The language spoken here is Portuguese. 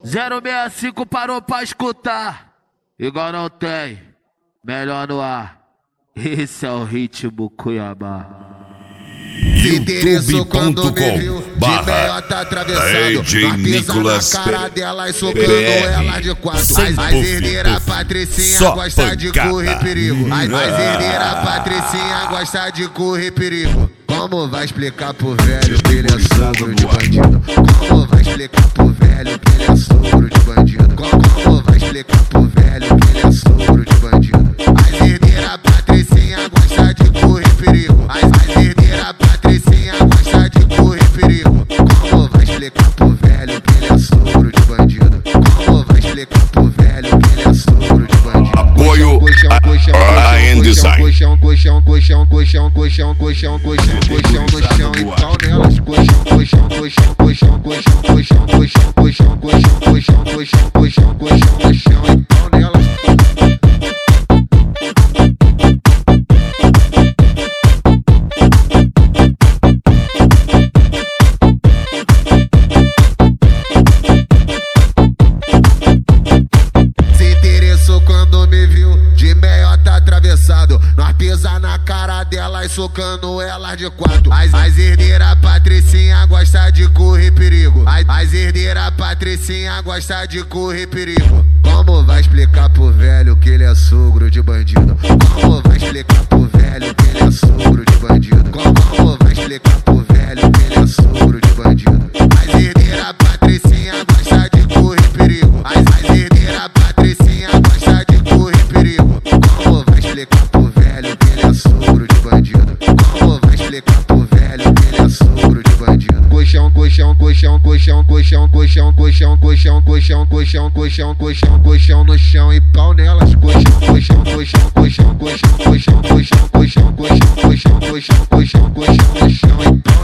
065 parou pra escutar. Igual não tem, melhor no ar. Esse é o ritmo Cuiabá. Se interessou quando me viu de meiota atravessado, Nicolas na cara dela e socando ela de quatro. As herdeiras Patricinha gosta de correr perigo. As herdeiras Patricinha gosta de correr perigo. Como vai explicar pro velho que ele é sogro de bandido? Como vai explicar pro velho que ele é sogro de bandido? Como vai explicar pro velho que ele é sogro de bandido? As herdeiras Patricinha gosta de correr perigo. As herdeiras Patricinha gosta de correr perigo. Como vai explicar pro velho que ele é sogro de bandido? Como vai explicar pro velho que ele é sogro de bandido? Apoio a Endesign. Colchão no chão e pau nelas. Colchão no chão e pau nelas. Se interessou quando me viu de meiota atravessado, nós pisa na cara dela e socando elas de quatro. As herdeiras Patricinha gosta de correr perigo. As herdeiras Patricinha gosta de correr perigo. Como vai explicar pro velho que ele é sogro de bandido? Como vai explicar pro velho que ele é sogro de bandido? Como vai explicar pro velho que ele é sogro de bandido? As herdeiras Patricinha gosta de correr perigo. As herdeiras Patricinha gosta de correr perigo. Como vai explicar pro velho que ele é sogro de bandido? Como vai explicar pro velho que ele é sogro de bandido? Colchão no chão e pau nelas. Colchão no chão e pau